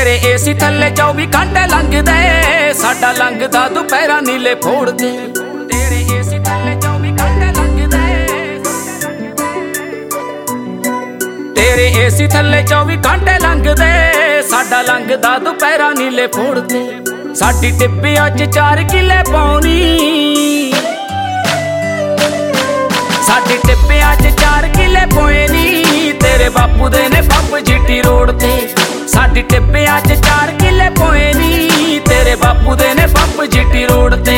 तेरे एसी थल्ले 24 घंटे लंघदे, साडा लंघदा दुपहरा नीले फोड़दे। तेरे एसी थल्ले 24 घंटे लंघदे, तेरे एसी थल्ले 24 घंटे लंघदे, साडा लंघदा दुपहरा नीले फोड़दे। साडी टिब्बी अज 4 किले पाउनी, साडी टिब्बी अज 4 किले पोए नी, तेरे बापू दे ने पंप जीटी रोड ते। साडी टिब्बी अज 4 किले पोए नी, तेरे बापू दे ने पंप जीटी रोड ते।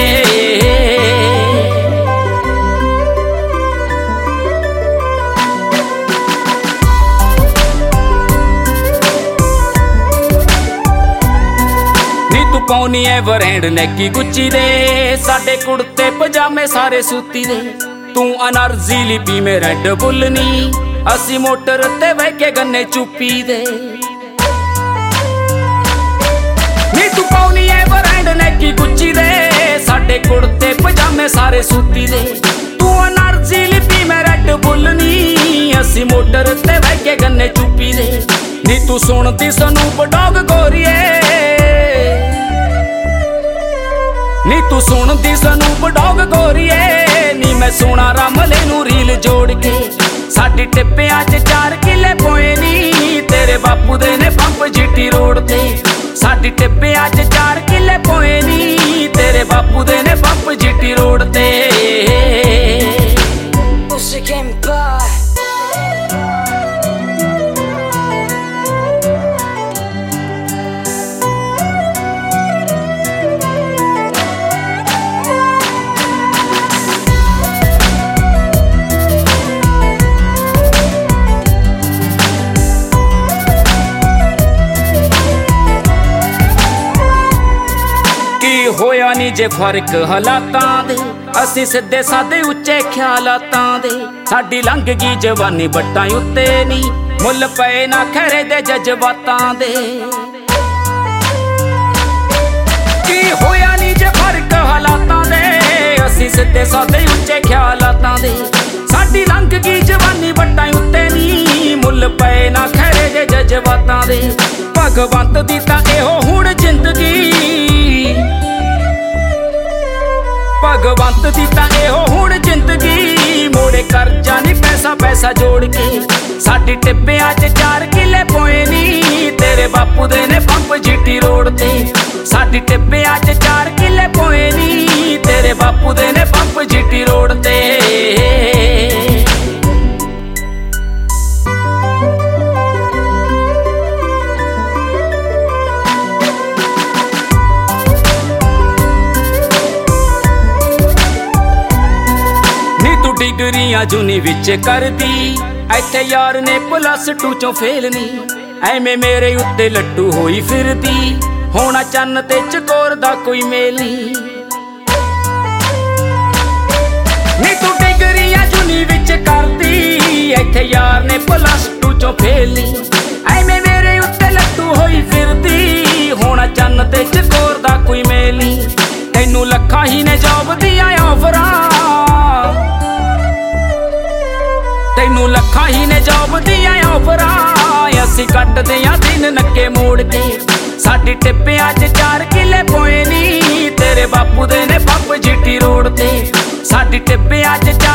पाउनी है वरेंड नैकी गुच्ची दे, साडे कुड़ते पजामे सारे सूती दे। तू अनर्जी लिपी में रेड बुल नी, असी मोटर ते बह के गन्ने चुपी दे। नी तू पाउनी है वरेंड नैकी गुच्ची दे, साडे कुड़ते पजामे सारे सूती दे। तू अनर्जी लिपी में रेड बुल नी, असी मोटर ते बह के गन्ने चुपी दे। नी तू सुनती स्नूप डॉग गोरीए, नी तू सुनदी स्नूप डॉग गोरीए, नी मैं सुना रमले नू रील जोड़ के। साडी टिब्बे अज 4 किले पोए नी, तेरे बापू दे ने पंप जीटी रोड ते। साडी टिब्बे अज 4 किले पोए नी, तेरे बापू दे ने पंप जीटी रोड ते। होया नी जे फर्क हालातां दे, असी सिद्धे सादे उच्चे ख्यालातां दे। साडी लंघ गई जवानी बट्टां उत्ते नी, मुल पए ना खैरे दे जज्बातां दे। की होया नी जे फर्क हालातां दे, असी सिद्धे सादे उच्चे ख्यालातां दे। साडी लंघ गई जवानी बट्टां उत्ते नी, मुल पए ना खैरे दे जज्बातां दे। भगवंत दी तां इहो हुण जिंदगी, भगवंत दी तां इहो हुण जिंदगी। मोड़े करजा नी पैसा पैसा जोड़ के। साडी टिब्बे अज 4 किले पोए नी, तेरे बापू दे ने पंप जीटी रोड ते। साडी टिब्बे अज 4 किले पोए नी, तेरे बापू दे ने पंप जीटी रोड ते। डिग्रियां जूनी विच कर दी, इत्थे यार ने +2 चों फेल नी। ऐवें मेरे उत्ते लट्टू होई फिरदी, होना चन्न ते चकोर दा कोई मेल नी। नी तू डिग्रियां जूनी विच कर दी, इत्थे यार ने +2 चों फेल नी। ऐवें मेरे उत्ते लट्टू होई फिरदी, होना चन्न ते चकोर दा कोई मेल नी। तैनू लखां ही ने जॉब दियां ऑफरां, तैनू लखां ही ने जॉब दियां ऑफरां, असी कटदे आ दिन नक्के मोड़ के। साडी टिब्बे अज 4 किले पोए नी, तेरे बापू दे ने पंप जीटी रोड ते। साडी टिब्बे अज